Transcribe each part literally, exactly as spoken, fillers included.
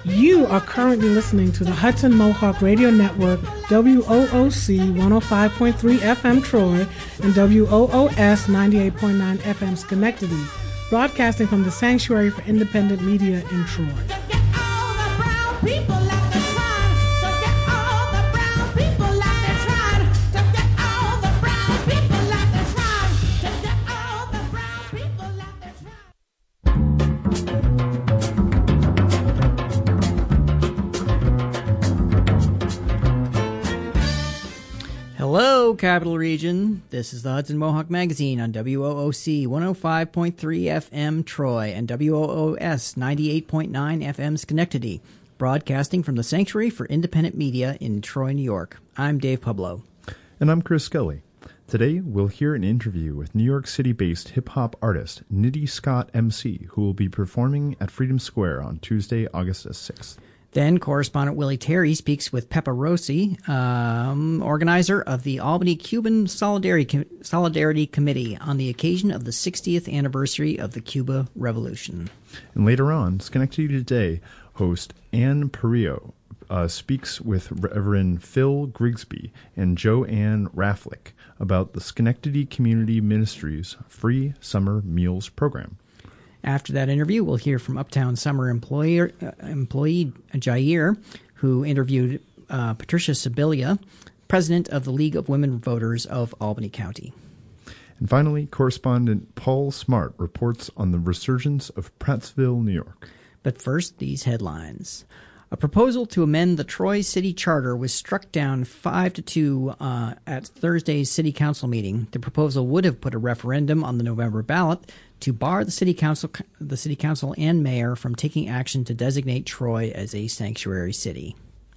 You are currently listening to the Hudson Mohawk Radio Network, W O O C one oh five point three F M Troy and W O O S ninety-eight point nine F M Schenectady, broadcasting from the Sanctuary for Independent Media in Troy. Hello, Capital Region. This is the Hudson Mohawk Magazine on W O O C one oh five point three F M Troy and W O O S ninety-eight point nine F M Schenectady, broadcasting from the Sanctuary for Independent Media in Troy, New York. I'm Dave Pablo. And I'm Chris Scully. Today, we'll hear an interview with New York City-based hip-hop artist Nitty Scott M C, who will be performing at Freedom Square on Tuesday, August sixth. Then correspondent Willie Terry speaks with Peppa Rossi, um, organizer of the Albany Cuban Solidarity, Solidarity Committee, on the occasion of the sixtieth anniversary of the Cuba Revolution. And later on, Schenectady Today host Ann Perillo uh, speaks with Reverend Phil Grigsby and Joanne Rafflick about the Schenectady Community Ministries Free Summer Meals Program. After that interview, we'll hear from Uptown Summer employer, uh, employee Jair, who interviewed uh, Patricia Sibilia, president of the League of Women Voters of Albany County. And finally, correspondent Paul Smart reports on the resurgence of Prattsville, New York. But first, these headlines. A proposal to amend the Troy City Charter was struck down five to two uh, at Thursday's City Council meeting. The proposal would have put a referendum on the November ballot to bar the City Council, the City Council and Mayor from taking action to designate Troy as a sanctuary city.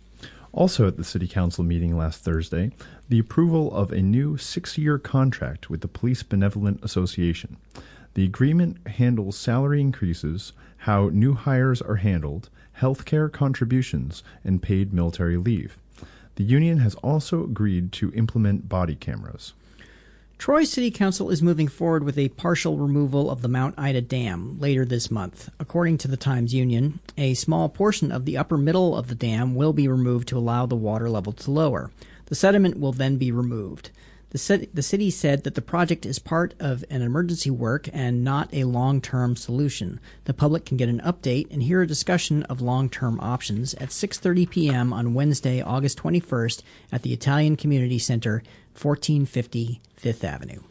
Also at the City Council meeting last Thursday, the approval of a new six-year contract with the Police Benevolent Association. The agreement handles salary increases, how new hires are handled, healthcare contributions, and paid military leave. The union has also agreed to implement body cameras. Troy City Council is moving forward with a partial removal of the Mount Ida Dam later this month. According to the Times-Union, a small portion of the upper middle of the dam will be removed to allow the water level to lower. The sediment will then be removed. The, city, the city said that the project is part of an emergency work and not a long-term solution. The public can get an update and hear a discussion of long-term options at six thirty p.m. on Wednesday, August twenty-first at the Italian Community Center, fourteen fifty Fifth Avenue.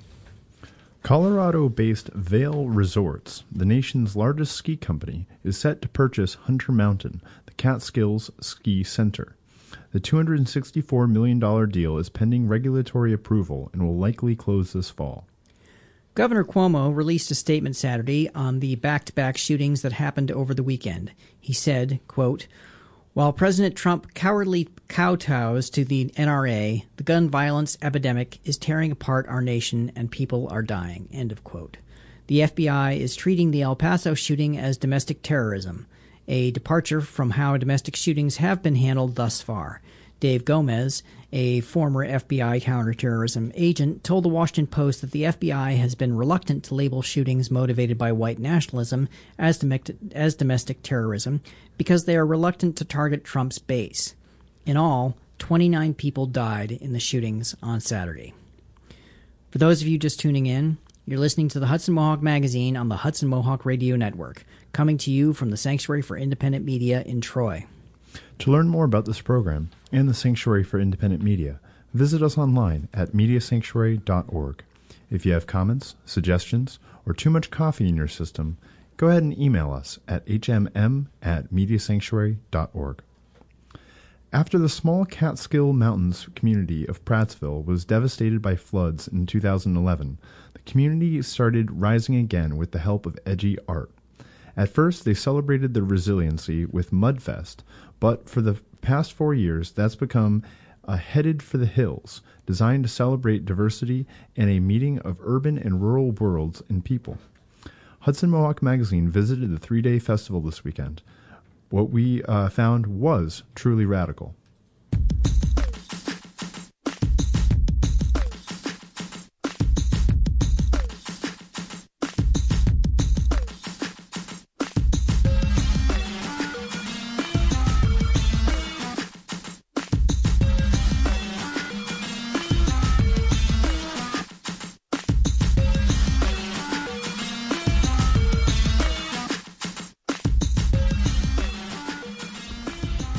Colorado-based Vail Resorts, the nation's largest ski company, is set to purchase Hunter Mountain, the Catskills Ski Center. The two hundred sixty-four million dollars deal is pending regulatory approval and will likely close this fall. Governor Cuomo released a statement Saturday on the back-to-back shootings that happened over the weekend. He said, quote, "While President Trump cowardly kowtows to the N R A, the gun violence epidemic is tearing apart our nation and people are dying," end of quote. The F B I is treating the El Paso shooting as domestic terrorism, a departure from how domestic shootings have been handled thus far. Dave Gomez, a former F B I counterterrorism agent, told the Washington Post that the F B I has been reluctant to label shootings motivated by white nationalism as domestic, as domestic terrorism because they are reluctant to target Trump's base. In all, twenty-nine people died in the shootings on Saturday. For those of you just tuning in, you're listening to the Hudson Mohawk Magazine on the Hudson Mohawk Radio Network, coming to you from the Sanctuary for Independent Media in Troy. To learn more about this program and the Sanctuary for Independent Media, visit us online at media sanctuary dot org. If you have comments, suggestions, or too much coffee in your system, go ahead and email us at h m m at media sanctuary dot org. After the small Catskill Mountains community of Prattsville was devastated by floods in two thousand eleven, the community started rising again with the help of edgy art. At first, they celebrated their resiliency with Mudfest, but for the past four years, that's become a Headed for the Hills, designed to celebrate diversity and a meeting of urban and rural worlds and people. Hudson Mohawk Magazine visited the three-day festival this weekend. What we uh, found was truly radical.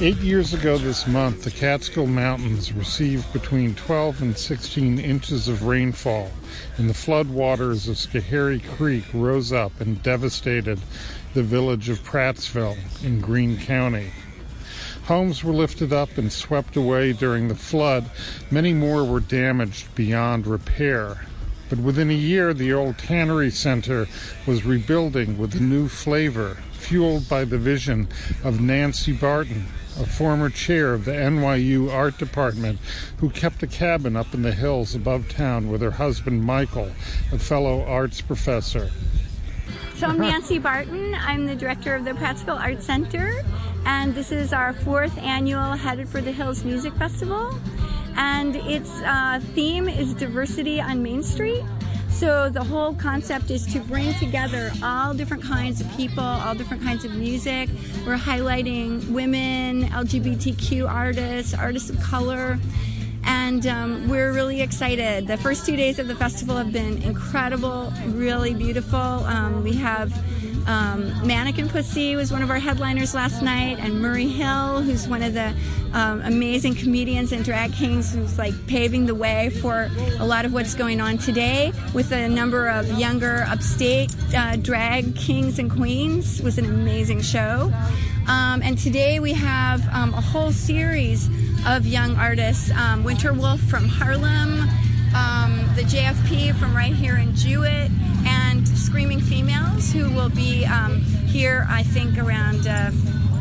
Eight years ago this month, the Catskill Mountains received between twelve and sixteen inches of rainfall, and the flood waters of Schoharie Creek rose up and devastated the village of Prattsville in Greene County. Homes were lifted up and swept away during the flood. Many more were damaged beyond repair. But within a year, the old Tannery Center was rebuilding with a new flavor, fueled by the vision of Nancy Barton, a former chair of the N Y U Art Department, who kept a cabin up in the hills above town with her husband Michael, a fellow arts professor. So I'm Nancy Barton. I'm the director of the Prattsville Art Center, and this is our fourth annual Headed for the Hills Music Festival. And its uh, theme is diversity on Main Street. So the whole concept is to bring together all different kinds of people, all different kinds of music. We're highlighting women, L G B T Q artists, artists of color, and um, we're really excited. The first two days of the festival have been incredible, really beautiful. Um, we have um, Mannequin Pussy was one of our headliners last night, and Murray Hill, who's one of the um, amazing comedians and drag kings who's like paving the way for a lot of what's going on today with a number of younger upstate uh, drag kings and queens. It was an amazing show. Um, and today we have um, a whole series of young artists, um, Winter Wolf from Harlem, um, the J F P from right here in Jewett, and Screaming Females, who will be um, here, I think, around, uh,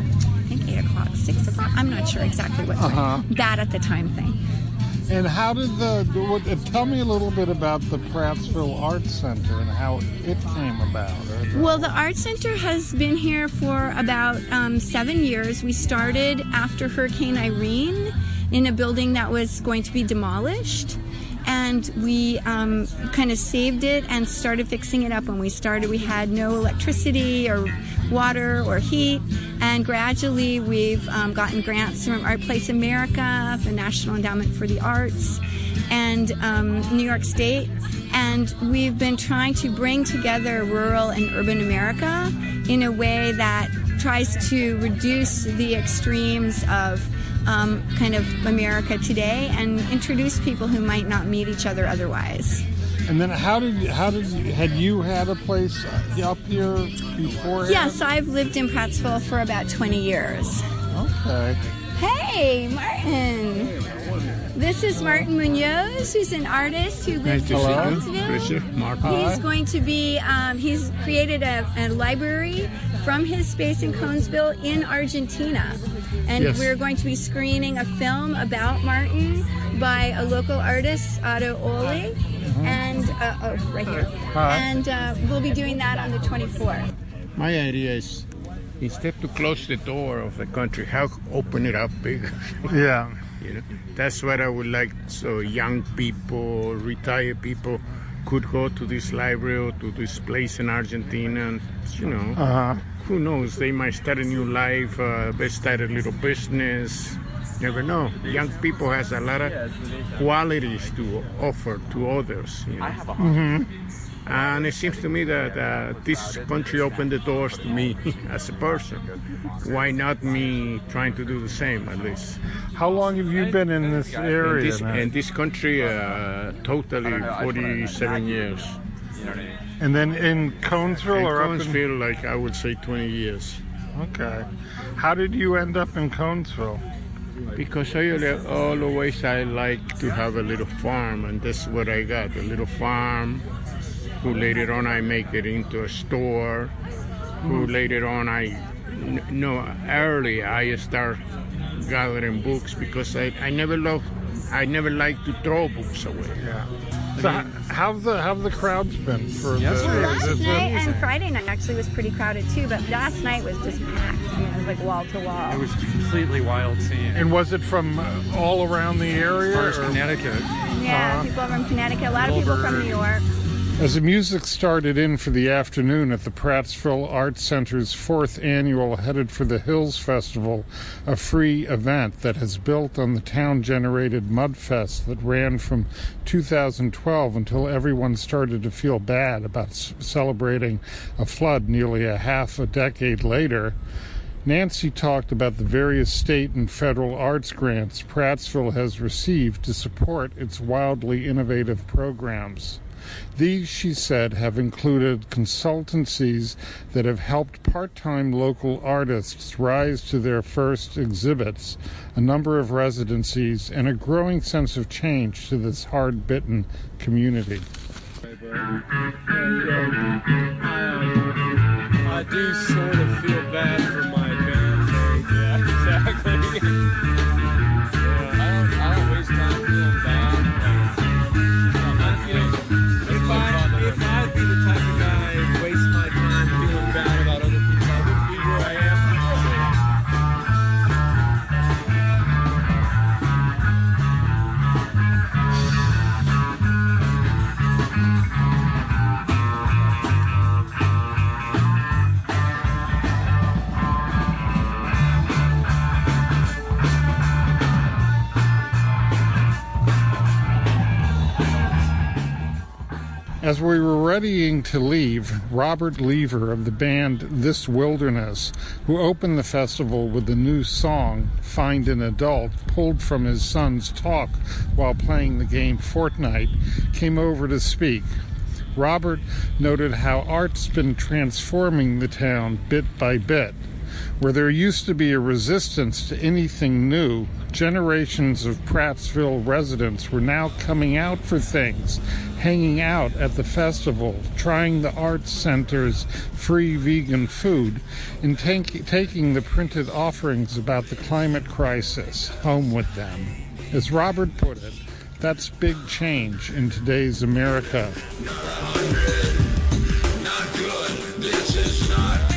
I think eight o'clock, six o'clock? I'm not sure exactly what time. Uh-huh. That at the time thing. And how did the, what, uh, tell me a little bit about the Prattsville Art Center and how it came about. Well, the Art Center has been here for about um, seven years. We started after Hurricane Irene in a building that was going to be demolished. And we um, kind of saved it and started fixing it up. When we started, we had no electricity or water or heat. And gradually, we've um, gotten grants from Art Place America, the National Endowment for the Arts, and um, New York State. And we've been trying to bring together rural and urban America in a way that tries to reduce the extremes of Um, kind of America today and introduce people who might not meet each other otherwise. And then how did you, how did you, had you had a place up here before? Yes, I've lived in Prattsville for about twenty years. Okay. Hey, Martin. This is Martin Munoz, who's an artist who lives in Prattsville. He's going to be, um, he's created a, a library from his space in Conesville in Argentina. And yes. We're going to be screening a film about Martin by a local artist, Otto Ole, mm-hmm. and uh, oh, right here. Hi. And uh, we'll be doing that on the twenty-fourth. My idea is, instead to close the door of the country, how open it up bigger? Yeah. You know, that's what I would like. So young people, retired people, could go to this library or to this place in Argentina, and you know. Uh-huh. Who knows? They might start a new life. Uh, they start a little business. Never know. Young people has a lot of qualities to offer to others. You know? Mm-hmm. And it seems to me that uh, this country opened the doors to me as a person. Why not me trying to do the same at least? How long have you been in this area? In this, in this country, uh, totally forty-seven years. And then in Conesville in or Conesville, up in... like I would say twenty years. Okay. How did you end up in Conesville? Because I always I like to have a little farm, and that's what I got, a little farm, who later on I make it into a store, who later on I, no, early I start gathering books because I, I never love, I never like to throw books away. Yeah. So how have the how have the crowds been for yes, the well, last night and Friday night actually was pretty crowded too, but last night was just packed. I mean, it was like wall to wall. It was completely wild scene. And was it from all around the area? First Connecticut. Yeah, uh, people from Connecticut, a lot of people from New York. As the music started in for the afternoon at the Prattsville Art Center's fourth annual Headed for the Hills Festival, a free event that has built on the town-generated Mudfest that ran from two thousand twelve until everyone started to feel bad about c- celebrating a flood nearly a half a decade later, Nancy talked about the various state and federal arts grants Prattsville has received to support its wildly innovative programs. These, she said, have included consultancies that have helped part-time local artists rise to their first exhibits, a number of residencies, and a growing sense of change to this hard-bitten community. I do sort of feel bad for my bandmate. Yeah, exactly. Yeah, I don't, I don't waste time feeling bad. But, you know, if I, if I'd be the type of guy who wastes my time feeling bad about other people, I wouldn't be where I am. As we were readying to leave, Robert Lever of the band This Wilderness, who opened the festival with the new song, Find an Adult, pulled from his son's talk while playing the game Fortnite, came over to speak. Robert noted how art's been transforming the town bit by bit. Where there used to be a resistance to anything new, generations of Prattsville residents were now coming out for things, hanging out at the festival, trying the arts center's free vegan food, and take, taking the printed offerings about the climate crisis home with them. As Robert put it, that's big change in today's America. Not good. This is not good.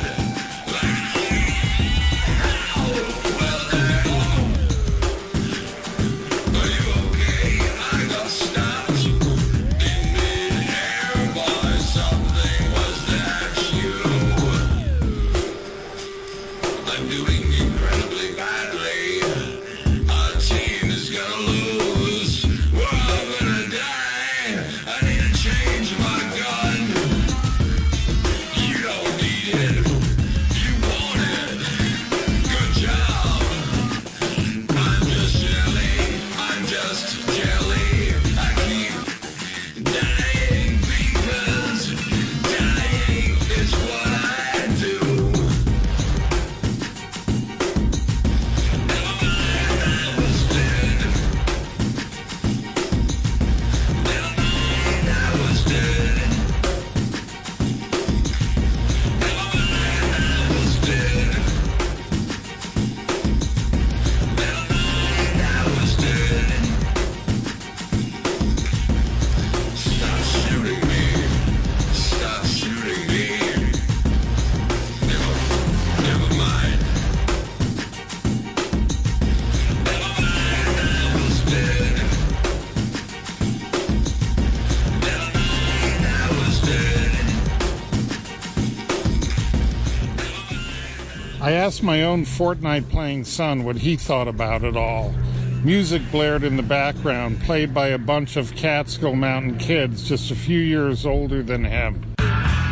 I asked my own Fortnite-playing son what he thought about it all. Music blared in the background, played by a bunch of Catskill Mountain kids just a few years older than him. What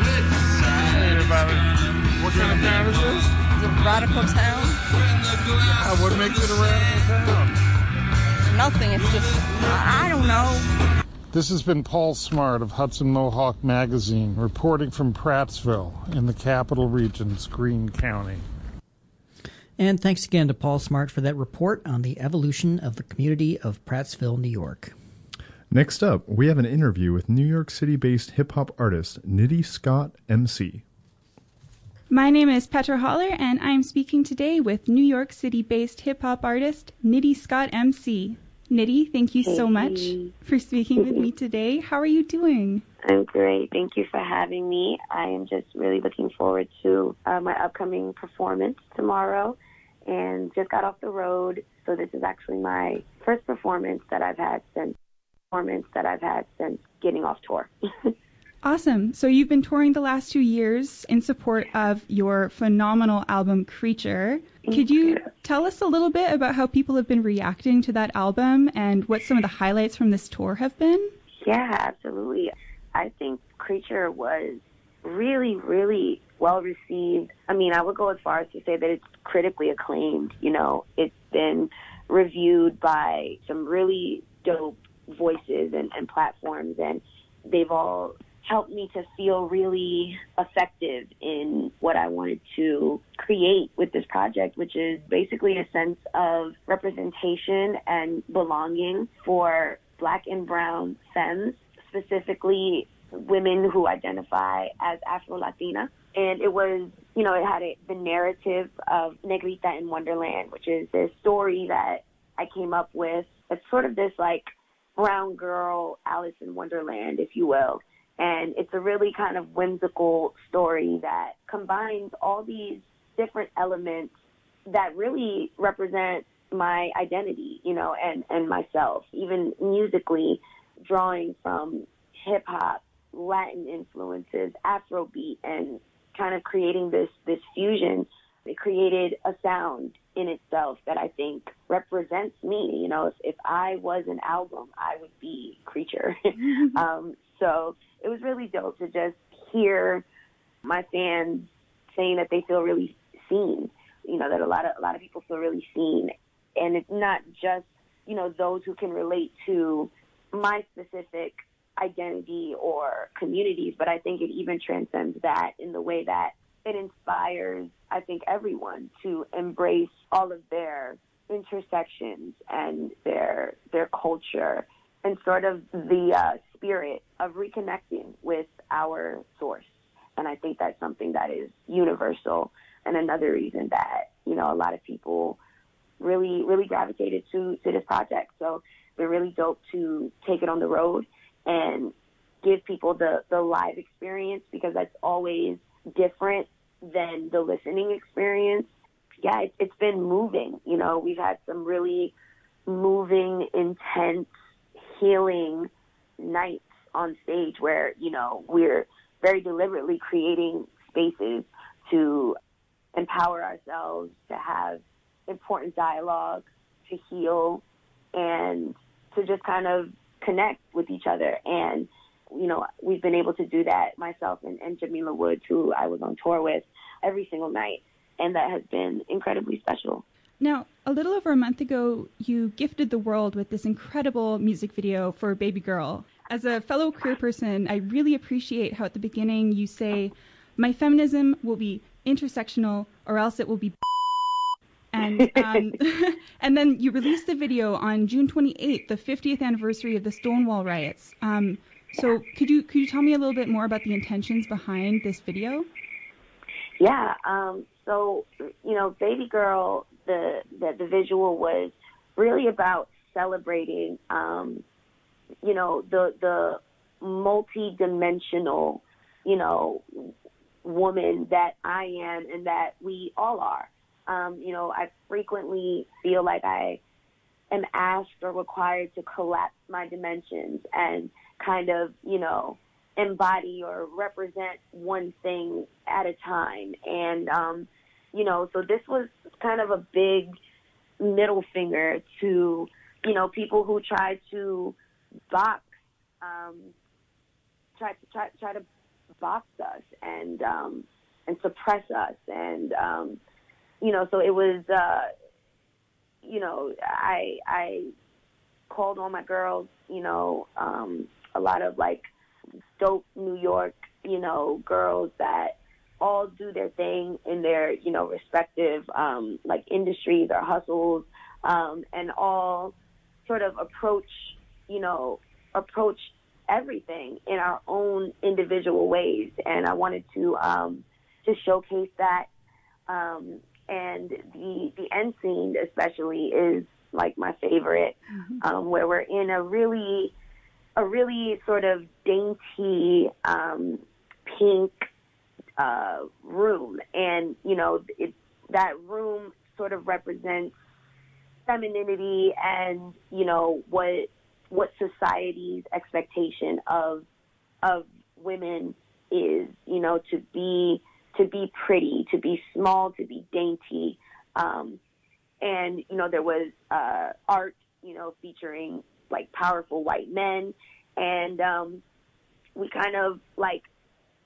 kind of town is this? It's a radical town. Yeah, what makes it a radical town? Nothing, it's just, I don't know. This has been Paul Smart of Hudson Mohawk Magazine, reporting from Prattsville in the Capital Region's Greene County. And thanks again to Paul Smart for that report on the evolution of the community of Prattsville, New York. Next up, we have an interview with New York City-based hip-hop artist Nitty Scott M C. My name is Petra Holler, and I'm speaking today with New York City-based hip-hop artist Nitty Scott M C. Nitty, thank you so much for speaking with me today. How are you doing? I'm great. Thank you for having me. I am just really looking forward to uh, my upcoming performance tomorrow, and just got off the road. So this is actually my first performance that I've had since performance that I've had since getting off tour. Awesome. So you've been touring the last two years in support of your phenomenal album, Creature. Could you tell us a little bit about how people have been reacting to that album and what some of the highlights from this tour have been? Yeah, absolutely. I think Creature was really, really well received. I mean, I would go as far as to say that it's critically acclaimed. You know, it's been reviewed by some really dope voices and, and platforms, and they've all helped me to feel really effective in what I wanted to create with this project, which is basically a sense of representation and belonging for Black and brown femmes, specifically women who identify as Afro-Latina. And it was, you know, it had a, the narrative of Negrita in Wonderland, which is this story that I came up with. It's sort of this, like, brown girl Alice in Wonderland, if you will. And it's a really kind of whimsical story that combines all these different elements that really represent my identity, you know, and, and myself, even musically, drawing from hip-hop, Latin influences, Afrobeat, and kind of creating this, this fusion. It created a sound in itself that I think represents me. You know, if, if I was an album, I would be Creature. um, so it was really dope to just hear my fans saying that they feel really seen, you know, that a lot of a lot of people feel really seen. And it's not just, you know, those who can relate to my specific identity or communities, but I think it even transcends that in the way that it inspires, I think, everyone to embrace all of their intersections and their their culture and sort of the uh, spirit of reconnecting with our source. And I think that's something that is universal, and another reason that, you know, a lot of people really, really gravitated to, to this project. So they're really dope to take it on the road and give people the, the live experience, because that's always different than the listening experience. Yeah, it, it's been moving. You know, we've had some really moving, intense, healing nights on stage where, you know, we're very deliberately creating spaces to empower ourselves, to have important dialogue, to heal, and to just kind of connect with each other. And, you know, we've been able to do that, myself and, and Jamila Woods, who I was on tour with, every single night. And that has been incredibly special. Now, a little over a month ago, you gifted the world with this incredible music video for Baby Girl. As a fellow queer person, I really appreciate how at the beginning you say, my feminism will be intersectional or else it will be and um, and then you released the video on June twenty-eighth, the fiftieth anniversary of the Stonewall riots. Um, so could you could you tell me a little bit more about the intentions behind this video? Yeah, um, so, you know, Baby Girl, the, the, the visual was really about celebrating, um, you know, the, the multi-dimensional, you know, woman that I am and that we all are. Um, you know, I frequently feel like I am asked or required to collapse my dimensions and kind of, you know, embody or represent one thing at a time. And, um, you know, so this was kind of a big middle finger to, you know, people who try to box, um, try to try, try to box us and, um, and suppress us. And, um, you know, so it was, uh, you know, I, I called on my girls, you know, um, a lot of like, dope New York, you know, girls that all do their thing in their, you know, respective, um, like industries or hustles, um, and all sort of approach, you know, approach everything in our own individual ways. And I wanted to, um, to showcase that. Um, and the, the end scene especially is like my favorite, mm-hmm. um, where we're in a really, a really sort of dainty, um, pink, uh, room. And, you know, it, that room sort of represents femininity and, you know, what, what society's expectation of, of women is, you know, to be, to be pretty, to be small, to be dainty. Um, and, you know, there was, uh, art, you know, featuring like powerful white men. And, um, we kind of like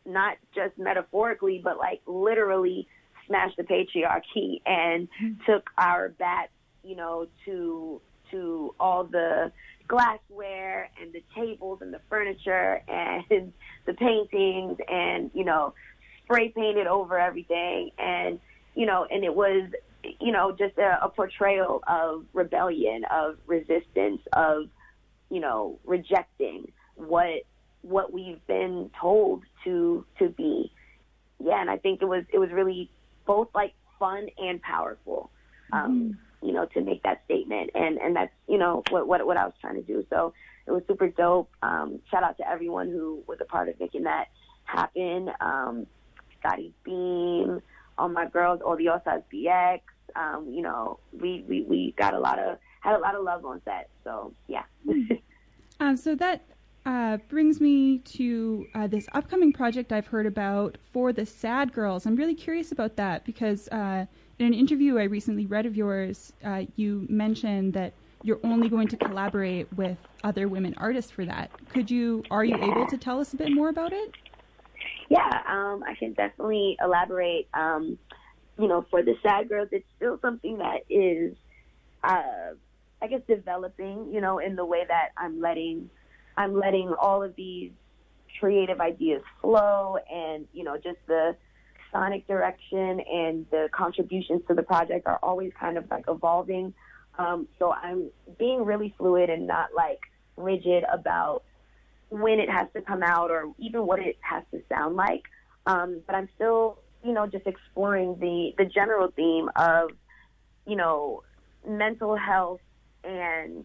not just metaphorically, but like literally smashed the patriarchy and mm-hmm. took our bats, you know, to to all the glassware and the tables and the furniture and the paintings and, you know, spray painted over everything. And, you know, and it was, you know, just a, a portrayal of rebellion, of resistance, of, you know, rejecting what what we've been told to to be. Yeah, and I think it was it was really both like fun and powerful, um, mm-hmm. you know, to make that statement. And, and that's, you know, what, what what I was trying to do. So it was super dope. Um, shout out to everyone who was a part of making that happen. Um, Scotty Beam, all my girls, Odiosas B X. Um, you know, we, we, we got a lot of had a lot of love on set. So yeah. um, so that uh, brings me to uh, this upcoming project I've heard about for the Sad Girls. I'm really curious about that because uh, in an interview I recently read of yours, uh, you mentioned that you're only going to collaborate with other women artists for that. Could you? Are you able to tell us a bit more about it? Yeah, um, I can definitely elaborate. Um, you know, for the Sad Girls, it's still something that is, uh, I guess, developing, you know, in the way that I'm letting, I'm letting all of these creative ideas flow and, you know, just the sonic direction and the contributions to the project are always kind of like evolving. Um, so I'm being really fluid and not like rigid about when it has to come out or even what it has to sound like. Um, but I'm still, you know, just exploring the, the general theme of, you know, mental health and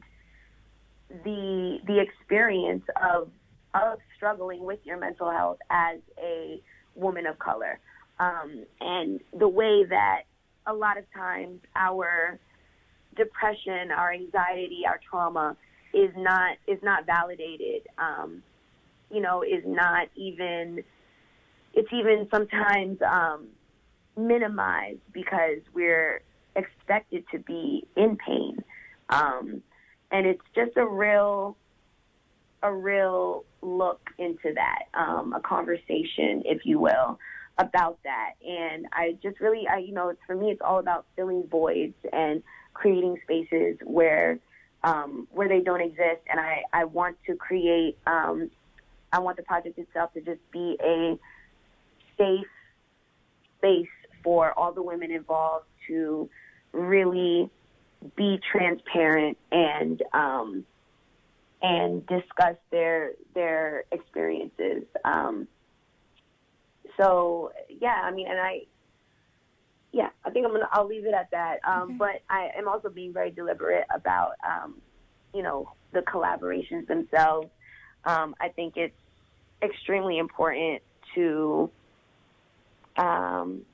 the the experience of of struggling with your mental health as a woman of color. Um, and the way that a lot of times our depression, our anxiety, our trauma is not is not validated, um, you know, is not even, it's even sometimes um, minimized because we're expected to be in pain. Um, and it's just a real, a real look into that, um, a conversation, if you will, about that. And I just really, I, you know, it's, for me, it's all about filling voids and creating spaces where, um, where they don't exist. And I, I want to create, um, I want the project itself to just be a safe space for all the women involved to really be transparent and, um, and discuss their, their experiences. Um, so yeah, I mean, and I, yeah, I think I'm gonna, I'll leave it at that. Um, okay. But I am also being very deliberate about, um, you know, the collaborations themselves. Um, I think it's extremely important to, um,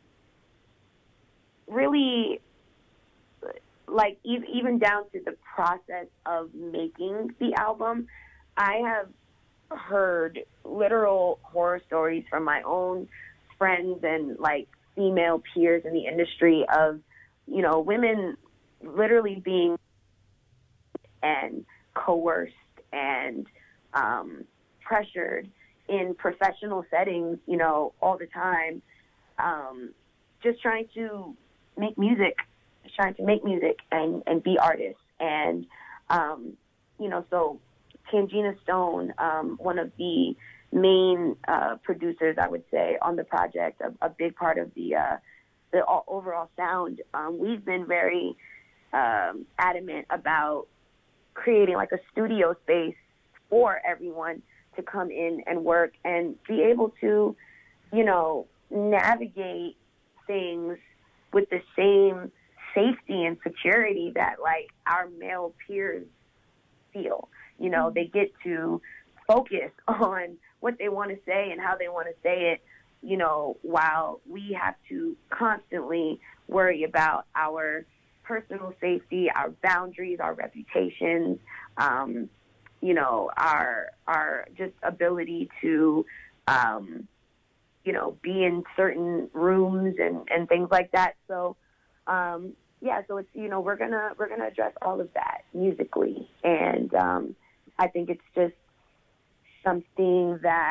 really, like, e- even down to the process of making the album. I have heard literal horror stories from my own friends and, like, female peers in the industry of, you know, women literally being and coerced and um, pressured in professional settings, you know, all the time, um, just trying to make music, trying to make music and, and be artists. And, um, you know, so Tangina Stone, um, one of the main uh, producers, I would say, on the project, a, a big part of the uh, the overall sound. Um, we've been very um, adamant about creating like a studio space for everyone to come in and work and be able to, you know, navigate things with the same safety and security that like our male peers feel. You know, they get to focus on what they want to say and how they want to say it, you know, while we have to constantly worry about our personal safety, our boundaries, our reputations, um, you know, our our just ability to, um, you know, be in certain rooms and, and things like that. So, um, yeah, so it's, you know, we're gonna we're gonna address all of that musically, and um, I think it's just something that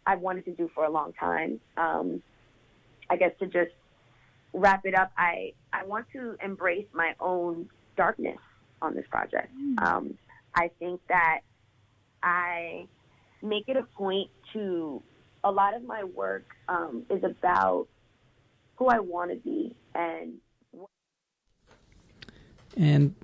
I've wanted to do for a long time. Um, I guess to just wrap it up, I, I want to embrace my own darkness on this project. Um, I think that I make it a point to, a lot of my work um, is about who I want to be. And and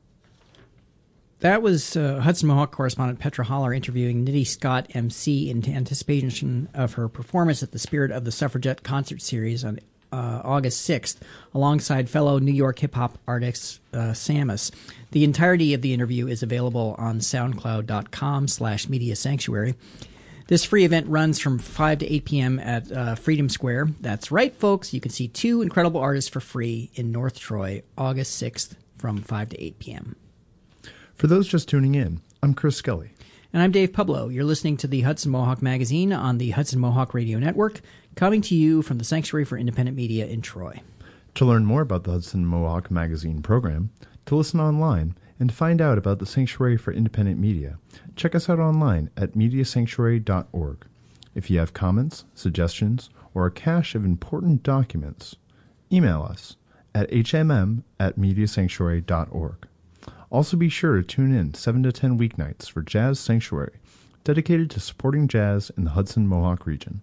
that was uh, Hudson Mohawk correspondent Petra Holler interviewing Nitty Scott, M C, in anticipation of her performance at the Spirit of the Suffragette concert series on uh, August sixth, alongside fellow New York hip-hop artist uh, Samus. The entirety of the interview is available on soundcloud.com slash media sanctuary. This free event runs from five to eight p.m. at uh, Freedom Square. That's right, folks. You can see two incredible artists for free in North Troy, August sixth from five to eight p.m. For those just tuning in, I'm Chris Skelly. And I'm Dave Pueblo. You're listening to the Hudson Mohawk Magazine on the Hudson Mohawk Radio Network, coming to you from the Sanctuary for Independent Media in Troy. To learn more about the Hudson Mohawk Magazine program, to listen online, and to find out about the Sanctuary for Independent Media, check us out online at media sanctuary dot org. If you have comments, suggestions, or a cache of important documents, email us at h m m at media sanctuary dot org. Also be sure to tune in seven to ten weeknights for Jazz Sanctuary, dedicated to supporting jazz in the Hudson Mohawk region.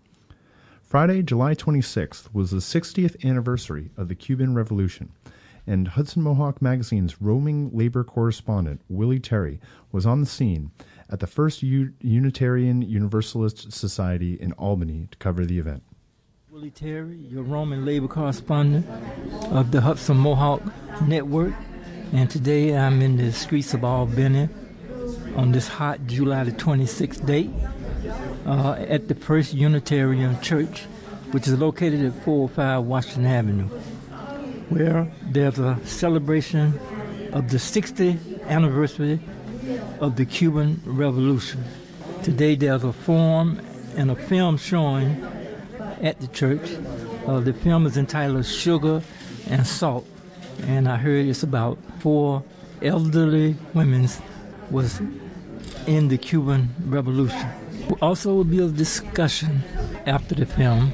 Friday, July twenty-sixth was the sixtieth anniversary of the Cuban Revolution, and Hudson Mohawk Magazine's roaming labor correspondent, Willie Terry, was on the scene at the First U- Unitarian Universalist Society in Albany to cover the event. Willie Terry, your roaming labor correspondent of the Hudson Mohawk Network, and today I'm in the streets of Albany on this hot July the twenty-sixth date uh, at the First Unitarian Church, which is located at four oh five Washington Avenue, where there's a celebration of the sixtieth anniversary of the Cuban Revolution. Today there's a forum and a film showing at the church. Uh, the film is entitled Sugar and Salt, and I heard it's about four elderly women was in the Cuban Revolution. Also will be a discussion after the film,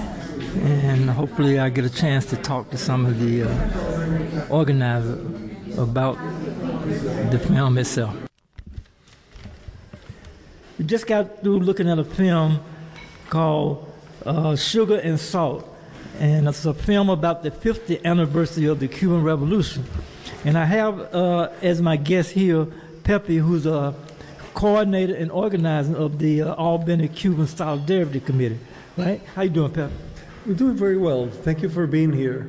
and hopefully I get a chance to talk to some of the uh, organizers about the film itself. We just got through looking at a film called uh, Sugar and Salt, and it's a film about the fiftieth anniversary of the Cuban Revolution. And I have uh, as my guest here Pepe, who's a coordinator and organizer of the uh, Albany Cuban Solidarity Committee. Right? How you doing, Pepe? We're doing very well. Thank you for being here.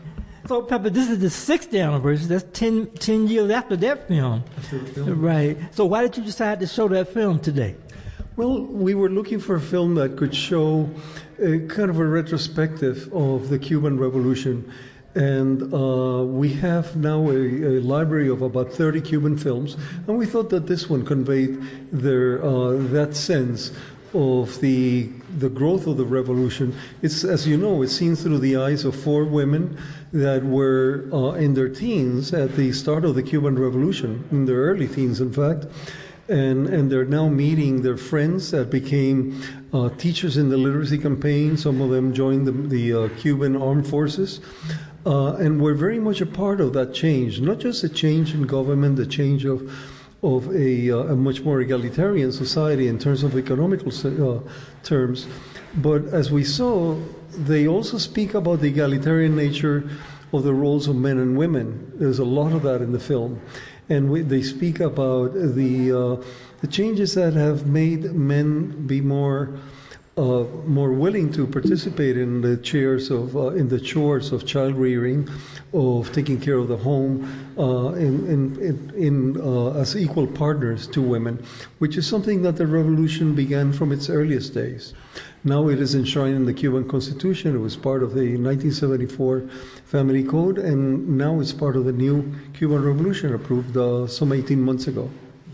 So, Pepe, this is the sixtieth anniversary. That's ten, ten years after that film. After the film. Right. So why did you decide to show that film today? Well, we were looking for a film that could show a kind of a retrospective of the Cuban Revolution. And uh, we have now a, a library of about thirty Cuban films, and we thought that this one conveyed their uh, that sense of the the growth of the revolution. It's, as you know, it's seen through the eyes of four women that were uh, in their teens at the start of the Cuban Revolution, in their early teens, in fact. And, and they're now meeting their friends that became uh, teachers in the literacy campaign. Some of them joined the, the uh, Cuban Armed Forces. Uh, and we're very much a part of that change, not just a change in government, the change of of a, uh, a much more egalitarian society in terms of economical uh, terms. But as we saw, they also speak about the egalitarian nature of the roles of men and women. There's a lot of that in the film. And we, they speak about the uh, the changes that have made men be more uh, more willing to participate in the chairs of uh, in the chores of child rearing, of taking care of the home, uh, in in, in uh, as equal partners to women, which is something that the revolution began from its earliest days. Now it is enshrined in the Cuban Constitution. It was part of the nineteen seventy-four Family Code, and now it's part of the new Cuban Revolution approved uh, some eighteen months ago.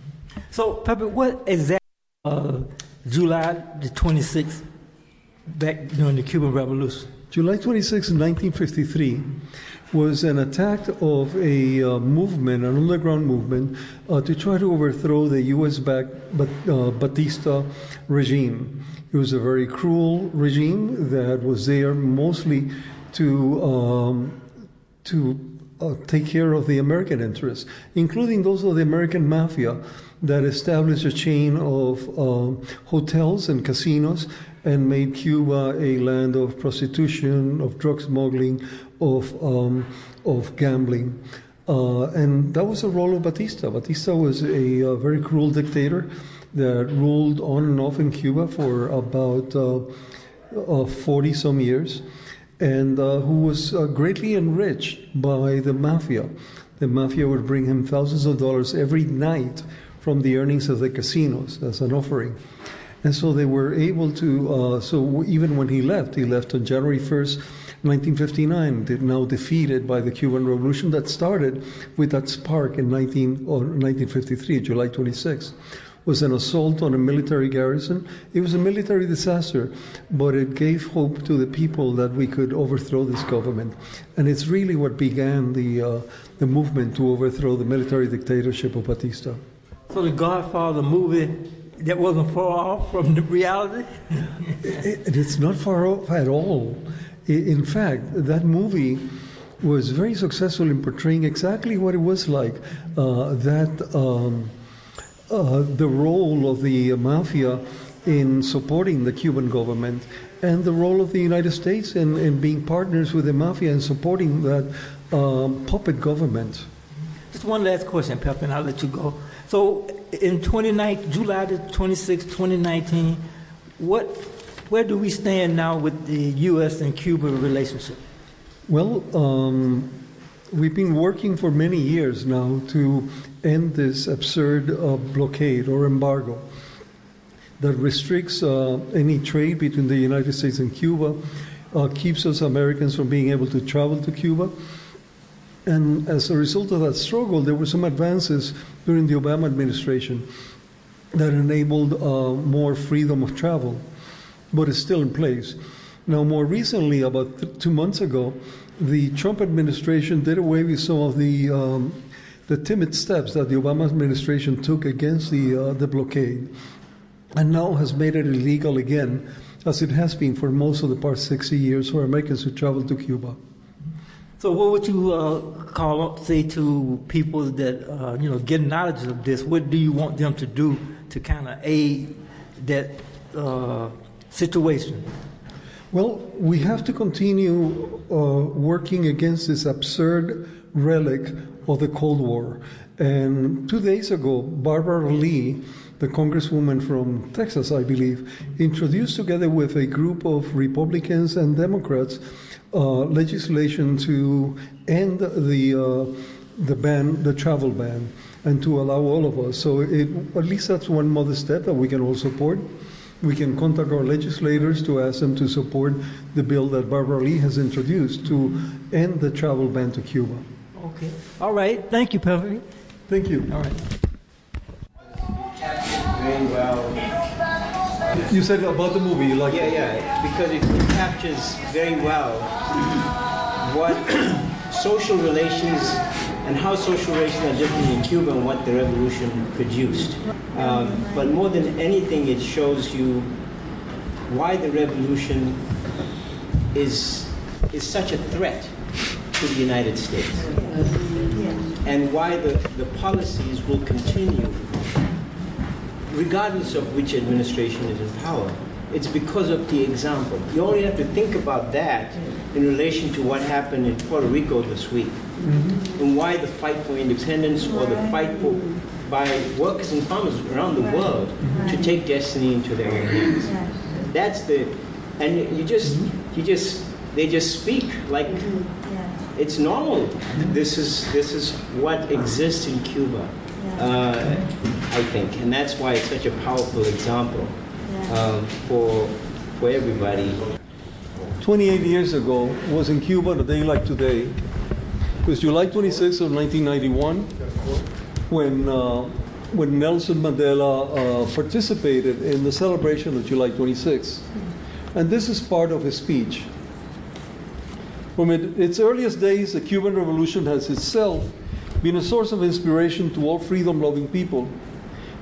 So, Pepe, what exactly uh, July the twenty-sixth, back during the Cuban Revolution? July twenty-sixth, nineteen fifty-three, was an attack of a uh, movement, an underground movement, uh, to try to overthrow the U S-backed uh, Batista regime. It was a very cruel regime that was there mostly to um, to uh, take care of the American interests, including those of the American mafia that established a chain of um, hotels and casinos and made Cuba a land of prostitution, of drug smuggling, of um, of gambling. Uh, and that was the role of Batista. Batista was a, a very cruel dictator that ruled on and off in Cuba for about uh, uh, forty some years, and uh, who was uh, greatly enriched by the mafia. The mafia would bring him thousands of dollars every night from the earnings of the casinos as an offering. And so they were able to, uh, so even when he left, he left on January first, nineteen fifty-nine, now defeated by the Cuban Revolution that started with that spark in nineteen, or nineteen fifty-three, July twenty-sixth. Was an assault on a military garrison. It was a military disaster, but it gave hope to the people that we could overthrow this government. And it's really what began the, uh, the movement to overthrow the military dictatorship of Batista. So the Godfather movie, that wasn't far off from the reality? it, it's not far off at all. In fact, that movie was very successful in portraying exactly what it was like. Uh, that um, uh, the role of the mafia in supporting the Cuban government, and the role of the United States in, in being partners with the mafia and supporting that um, puppet government. Just one last question, Pepper, and I'll let you go. So in July the twenty-sixth, twenty nineteen, what, where do we stand now with the U S and Cuba relationship? Well, um, we've been working for many years now to end this absurd uh, blockade or embargo that restricts uh, any trade between the United States and Cuba, uh, keeps us Americans from being able to travel to Cuba. And as a result of that struggle, there were some advances during the Obama administration that enabled uh, more freedom of travel, but it's still in place. Now, more recently, about th- two months ago, the Trump administration did away with some of the um, the timid steps that the Obama administration took against the uh, the blockade, and now has made it illegal again, as it has been for most of the past sixty years for Americans who travel to Cuba. So what would you uh, call say to people that uh, you know get knowledge of this? What do you want them to do to kind of aid that uh, situation? Well, we have to continue uh, working against this absurd relic of the Cold War. And two days ago, Barbara Lee, the congresswoman from Texas, I believe, introduced together with a group of Republicans and Democrats uh, legislation to end the uh, the ban, the travel ban, and to allow all of us. So it, at least that's one modest step that we can all support. We can contact our legislators to ask them to support the bill that Barbara Lee has introduced to end the travel ban to Cuba. Okay. All right. Thank you, Pepe. Thank you. All right. Very well. You said about the movie, you like yeah, it? Yeah, because it captures very well what social relations and how social relations are different in Cuba and what the revolution produced. Um, but more than anything, it shows you why the revolution is is such a threat to the United States, and why the, the policies will continue regardless of which administration is in power. It's because of the example. You only have to think about that in relation to what happened in Puerto Rico this week, mm-hmm. and why the fight for independence, or the fight for by workers and farmers around the world to take destiny into their own hands. That's the, and you just, you just, they just speak like it's normal. This is this is what exists in Cuba, uh, I think, and that's why it's such a powerful example um, for for everybody. twenty-eight years ago was in Cuba a day like today. It was July twenty-sixth of nineteen ninety-one when uh, when Nelson Mandela uh, participated in the celebration of July twenty-sixth. And this is part of his speech. From it, its earliest days, the Cuban Revolution has itself been a source of inspiration to all freedom-loving people.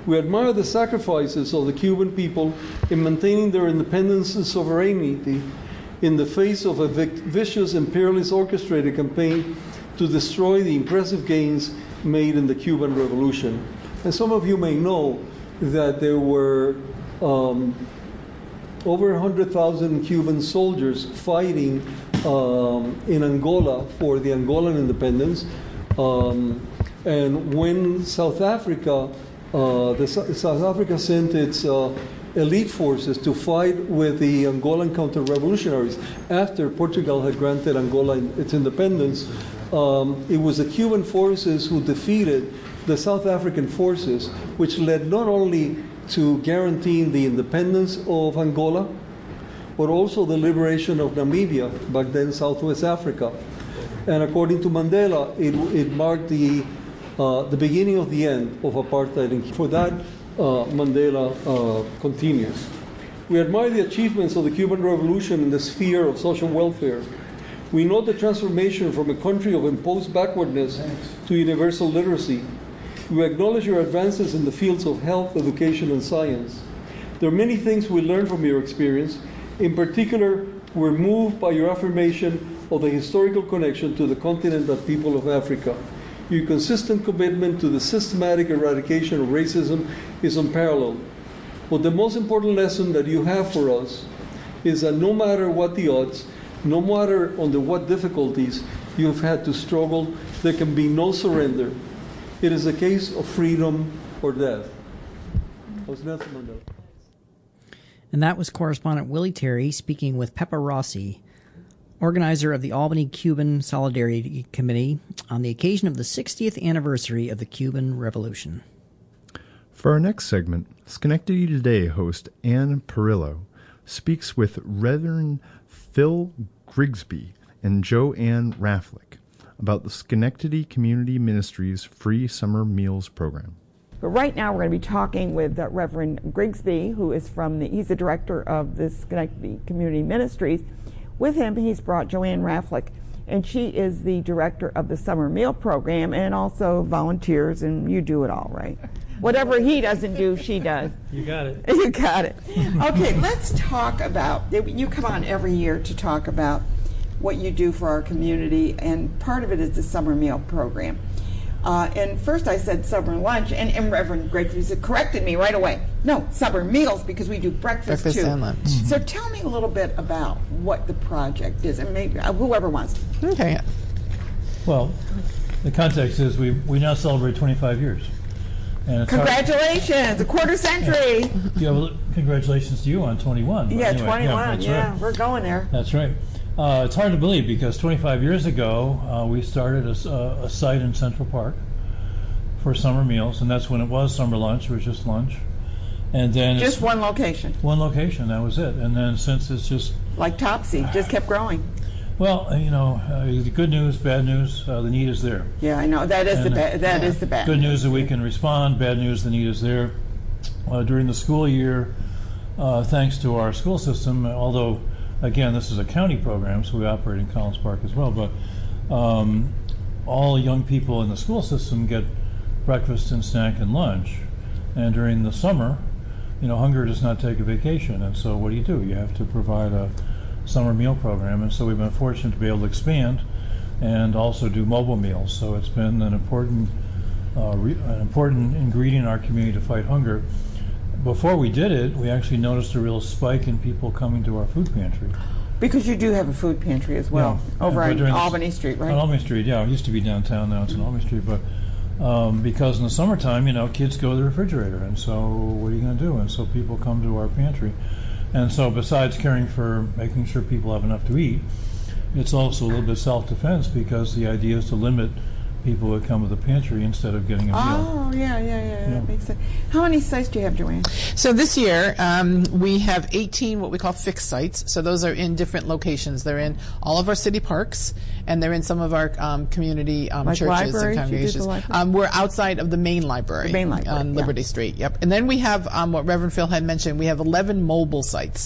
We admire the sacrifices of the Cuban people in maintaining their independence and sovereignty in the face of a vicious imperialist orchestrated campaign to destroy the impressive gains made in the Cuban Revolution. And some of you may know that there were um, over one hundred thousand Cuban soldiers fighting um, in Angola for the Angolan independence. Um, and when South Africa, uh, the South Africa sent its uh, elite forces to fight with the Angolan counter-revolutionaries after Portugal had granted Angola its independence, um, it was the Cuban forces who defeated the South African forces, which led not only to guaranteeing the independence of Angola, but also the liberation of Namibia, back then Southwest Africa. And according to Mandela, it, it marked the, uh, the beginning of the end of apartheid. And for that, uh, Mandela uh, continues. We admire the achievements of the Cuban Revolution in the sphere of social welfare. We note the transformation from a country of imposed backwardness to universal literacy. We acknowledge your advances in the fields of health, education, and science. There are many things we learn from your experience. In particular, we're moved by your affirmation of the historical connection to the continent and people of Africa. Your consistent commitment to the systematic eradication of racism is unparalleled. But the most important lesson that you have for us is that no matter what the odds, no matter under what difficulties you have had to struggle, there can be no surrender. It is a case of freedom or death. Nelson Mandela. And that was correspondent Willie Terry speaking with Peppa Rossi, organizer of the Albany Cuban Solidarity Committee, on the occasion of the sixtieth anniversary of the Cuban Revolution. For our next segment, Schenectady Today host Ann Perillo speaks with Reverend Phil Grigsby and Joanne Rafflick about the Schenectady Community Ministries free summer meals program. But right now we're going to be talking with uh, Reverend Grigsby, who is from the, he's the director of the Schenectady Community Ministries. With him, he's brought Joanne Rafflick, and she is the director of the summer meal program and also volunteers, and you do it all, right? Whatever he doesn't do, she does. You got it. You got it. Okay, let's talk about, you come on every year to talk about what you do for our community, and part of it is the summer meal program. Uh, and first I said summer lunch, and, and Reverend Grigsby corrected me right away. No, summer meals, because we do breakfast, breakfast too. and lunch. Mm-hmm. So tell me a little bit about what the project is, and maybe uh, whoever wants to. Okay. Well, the context is we, we now celebrate twenty-five years. And it's Congratulations, hard. a quarter century. Yeah, well, congratulations to you on twenty-one. Yeah, anyway, twenty-one, yeah, yeah, right. we're going there. That's right. Uh, it's hard to believe because twenty-five years ago uh, we started a, a site in Central Park for summer meals, and that's when it was summer lunch. It was just lunch, and then just one location. One location, that was it. And then since it's just like Topsy, just kept growing. Well, you know, uh, the good news, bad news, uh, the need is there. Yeah, I know that is and, the ba- that yeah. is the bad. Good news. news that we can respond. Bad news, the need is there. Uh, during the school year, uh, thanks to our school system, although again this is a county program, so we operate in Collins Park as well. But um, all young people in the school system get breakfast and snack and lunch, and during the summer, you know, hunger does not take a vacation, and so what do you do? You have to provide a summer meal program, and so we've been fortunate to be able to expand and also do mobile meals. So it's been an important, uh, re- an important ingredient in our community to fight hunger. Before we did it, we actually noticed a real spike in people coming to our food pantry. Because you do have a food pantry as well, yeah. over on Albany the, Street, right? On Albany Street, yeah. It used to be downtown, now it's on Albany Street, but Um, because in the summertime, you know, kids go to the refrigerator, and so what are you going to do? And so people come to our pantry. And so besides caring for making sure people have enough to eat, it's also a little bit self-defense, because the idea is to limit people who come to the pantry instead of getting a meal. Oh, yeah, yeah, yeah, yeah, that makes sense. How many sites do you have, Joanne? So this year, um, we have eighteen what we call fixed sites. So those are in different locations. They're in all of our city parks, and they're in some of our um, community um, like churches libraries? and congregations. Um, we're outside of the main library, the main library on Liberty yeah. Street. Yep. And then we have um, what Reverend Phil had mentioned. We have eleven mobile sites.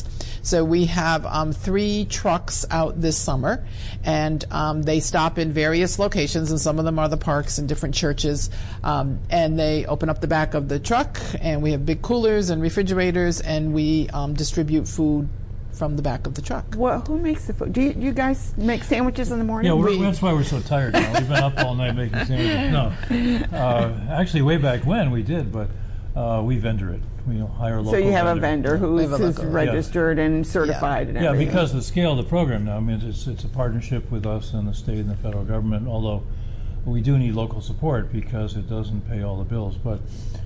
So we have um, three trucks out this summer, and um, they stop in various locations, and some of them are the parks and different churches. Um, and they open up the back of the truck, and we have big coolers and refrigerators, and we um, distribute food from the back of the truck. Well, who makes the food? Do you, you guys make sandwiches in the morning? Yeah, we're, We- that's why we're so tired now. We've been up all night making sandwiches. No, uh, actually, way back when we did, but uh, we vendor it. We hire a local So you have vendor. a vendor who's, who's registered and certified and Yeah, everything. because of the scale of the program now, I mean, it's, it's a partnership with us and the state and the federal government, although we do need local support because it doesn't pay all the bills. But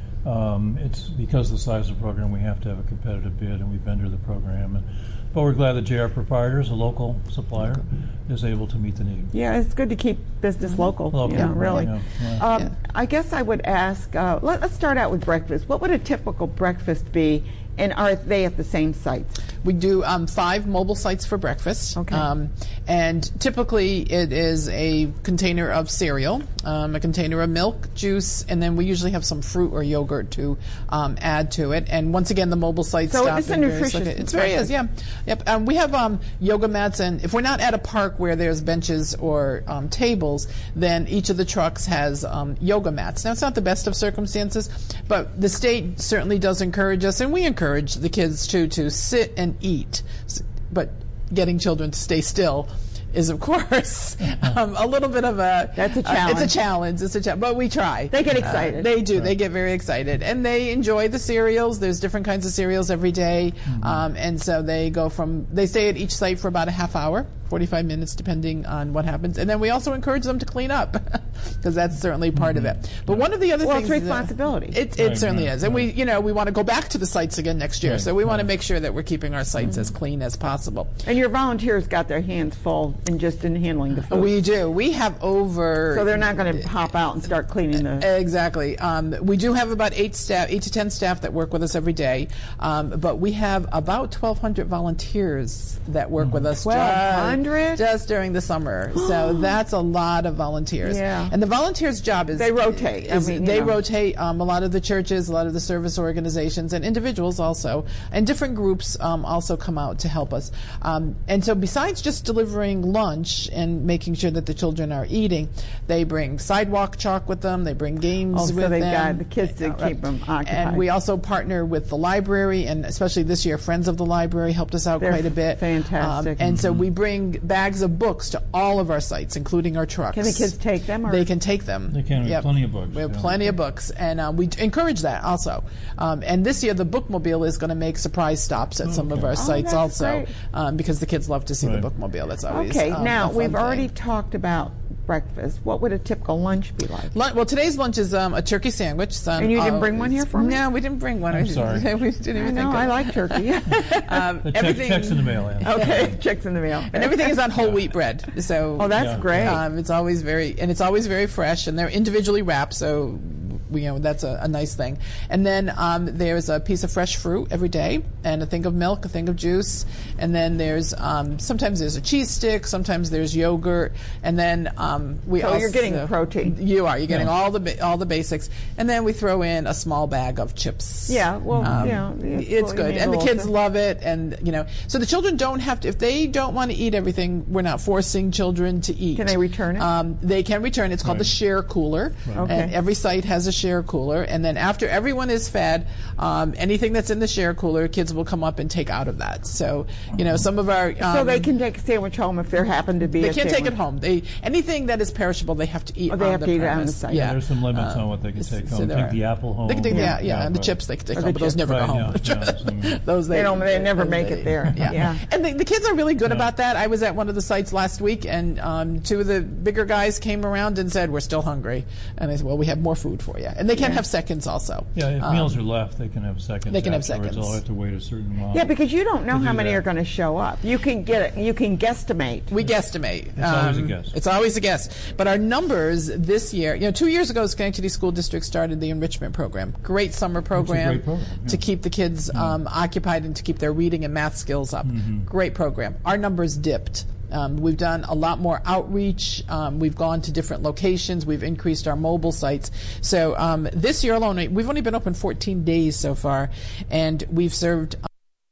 um, it's because of the size of the program, we have to have a competitive bid, and we vendor the program. And, but we're glad that J R Proprietors, a local supplier, is able to meet the need. Yeah, it's good to keep business local. Local, yeah, really. yeah, yeah. Um, Yeah. I guess I would ask, uh, let, let's start out with breakfast. What would a typical breakfast be, and are they at the same sites? We do um, five mobile sites for breakfast. Okay. Um, and typically it is a container of cereal, um, a container of milk, juice, and then we usually have some fruit or yogurt to um, add to it. And once again, the mobile sites So stop it's a in various nutritious loca- It's very is, yeah. Yep. Um, we have um, yoga mats, and if we're not at a park where there's benches or um, tables, then each of the trucks has um, yoga mats. Now, it's not the best of circumstances, but the state certainly does encourage us, and we encourage the kids too, to sit and eat. S- But getting children to stay still is, of course, um, a little bit of a That's a uh, challenge. it's a challenge. It's a challenge, but we try. They get Uh, excited. they do. They get very excited, and they enjoy the cereals. There's different kinds of cereals every day. um, and so they go from. They stay at each site for about a half hour, forty-five minutes, depending on what happens. And then we also encourage them to clean up, because that's certainly part of it. But one of the other Well, things, it's responsibility. It, it Right, certainly right, is, and we, you know, we want to go back to the sites again next year. Right, so we want to make sure that we're keeping our sites as clean as possible. And your volunteers got their hands full in just in handling the food. We do. We have over. So they're not going to pop out and start cleaning the. Exactly. Um, we do have about eight staff, eight to ten staff that work with us every day, um, but we have about twelve hundred volunteers that work with us. twelve hundred? Just, just during the summer. So that's a lot of volunteers. Yeah. And the volunteers' job is They rotate. is- I mean, you they know. rotate. Um, a lot of the churches, a lot of the service organizations, and individuals also, and different groups um, also come out to help us. Um, and so, besides just delivering lunch and making sure that the children are eating, they bring sidewalk chalk with them. They bring games Oh, so with they've them. got the kids to Uh, keep them occupied. And we also partner with the library, and especially this year, Friends of the Library helped us out They're quite a bit. fantastic. Um, and so we bring bags of books to all of our sites, including our trucks. Can the kids take them? Or? They can take them. They can. We have Yep. plenty of books. We have yeah. plenty of books, and uh, we d- encourage that also. Um, and this year, the Bookmobile is going to make surprise stops at some of our Oh, sites that's also, great. um, because the kids love to see Right. the Bookmobile. That's always Okay, um, now a fun we've thing. already talked about breakfast. What would a typical lunch be like? Lun- well, today's lunch is um, a turkey sandwich. Son, And you didn't uh, bring one here for me? No, we didn't bring one. I'm We- sorry. we didn't even I know, think I of like turkey. um, The check, everything, checks in the mail, Ann. Okay, checks in the mail. and everything is on whole wheat bread. So Oh, that's Yeah. great. Um, it's always very, and it's always very fresh, and they're individually wrapped, so we, you know, that's a, a nice thing. And then um, there's a piece of fresh fruit every day, and a thing of milk, a thing of juice, and then there's um, sometimes there's a cheese stick, sometimes there's yogurt, and then um, we So also you're getting protein. You are. You're getting Yeah. all the ba- all the basics, and then we throw in a small bag of chips. Yeah, well, Um, you know, it's it's what you good, need and the to kids also- love it, and you know, so the children don't have to. If they don't want to eat everything, we're not forcing children to eat. Can they return it? Um, they can return. It's called Right. the share cooler, Okay. and every site has a share cooler. And then after everyone is fed, um, anything that's in the share cooler, kids will come up and take out of that. So you know, some of our um, so they can take a sandwich home if there happen to be they a can't take it sandwich. home. They anything that is perishable, they have to eat. Oh, they on have the to eat it on the premise. site. Yeah, There's some limits Uh, on what they can take so home. there Take are. the apple home. They can take Yeah. the, yeah, and the but- chips they can take Or home, the but those chips. never Right, go home. yeah, yeah, some- those they, They don't- they never those make they- it there. Yeah, Yeah. and the, the kids are really good Yeah. about that. I was at one of the sites last week, and um, two of the bigger guys came around and said, "We're still hungry," and I said, "Well, we have more food for you." And they can Yeah. have seconds also. Yeah, if Um, meals are left, they can have seconds. they can have afterwards. seconds. They'll have to wait a certain while. Yeah, because you don't know to how do many that. are going to show up. You can get it. You can guesstimate. We guesstimate. It's always a Um, guess. It's always a guess. But our numbers this year, you know, two years ago, Schenectady School District started the enrichment program. Great summer program, great program, to yeah. keep the kids um, occupied and to keep their reading and math skills up. Mm-hmm. Great program. Our numbers dipped. Um, we've done a lot more outreach. Um, we've gone to different locations. We've increased our mobile sites. So um, this year alone, we've only been open fourteen days so far, and we've served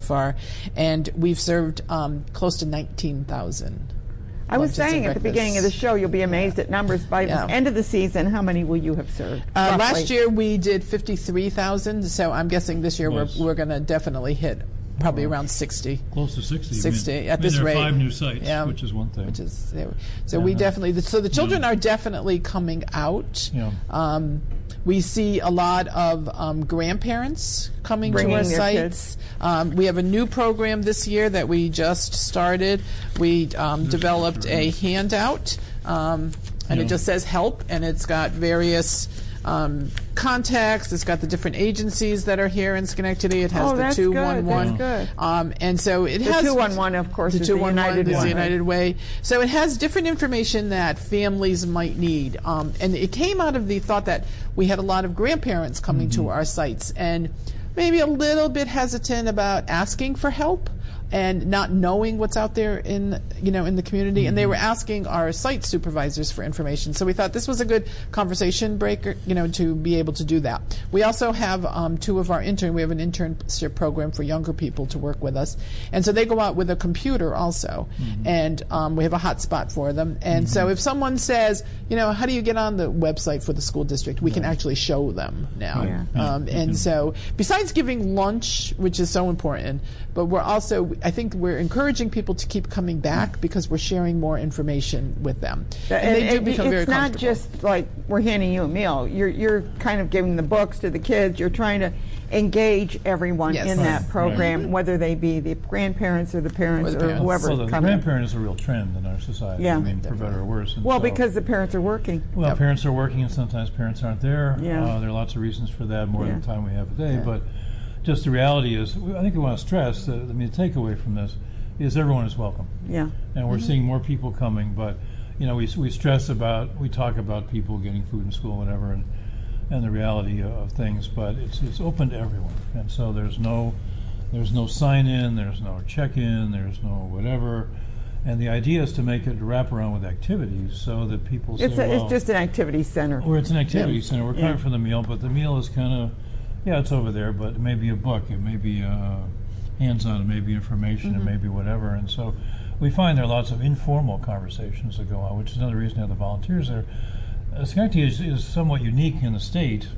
far, and we've served um, close to nineteen thousand. I was saying at the beginning of the show, you'll be amazed at numbers. By Yeah. the end of the season, how many will you have served? Uh, roughly? last year we did fifty-three thousand, so I'm guessing this year Nice. we're we're going to definitely hit probably around sixty. Close to sixty. sixty I mean, at I mean, this there are rate. five new sites, Yeah. which is one thing. Which is so we definitely so the children are definitely coming out. Yeah. Um, we see a lot of um, grandparents coming Bringing to our their sites. Um, we have a new program this year that we just started. We um, developed a handout, um, and Yeah. it just says help, and it's got various um, contacts. It's got the different agencies that are here in Schenectady. It has Oh, the that's two good, one one. that's good. Um, and so it The has two one one, of course, the is the two one one United is the Way. United Way. So it has different information that families might need. Um, and it came out of the thought that we had a lot of grandparents coming to our sites and maybe a little bit hesitant about asking for help and not knowing what's out there in you know in the community, and they were asking our site supervisors for information. So we thought this was a good conversation breaker, you know, to be able to do that. We also have um, two of our intern. We have an internship program for younger people to work with us, and so they go out with a computer also, Mm-hmm. and um, we have a hotspot for them. And so if someone says, you know, how do you get on the website for the school district, we can actually show them now. Yeah. Um, and so besides giving lunch, which is so important, but we're also, I think we're encouraging people to keep coming back because we're sharing more information with them. And they do And become very it's not comfortable. just like we're handing you a meal. You're you're kind of giving the books to the kids. You're trying to engage everyone Yes. in Right. that program, Right. whether they be the grandparents or the parents Or or, the parents. whoever. Well, the coming. grandparent is a real trend in our society. Yeah. I mean, for better or worse. And Well, so- because the parents are working. Well, Yep. parents are working, and sometimes parents aren't there. Yeah. Uh, there are lots of reasons for that, more than Yeah. the time we have today. Yeah. But just the reality is, I think we want to stress that, I mean, the takeaway from this is everyone is welcome. Yeah. And we're Mhm. seeing more people coming, but, you know, we, we stress about, we talk about people getting food in school, whatever, and, and the reality of things, but it's, it's open to everyone. And so there's no, there's no sign-in, there's no check-in, there's no whatever. And the idea is to make it wrap around with activities so that people It's, say, a, well, it's just an activity center. or it's an activity Yeah. center. We're Yeah. coming for the meal, but the meal is kind of, yeah, it's over there, but it may be a book, it may be uh, hands-on, it may be information, Mm-hmm. it may be whatever. And so we find there are lots of informal conversations that go on, which is another reason to have the volunteers there. Uh, Schenectady is, is somewhat unique in the state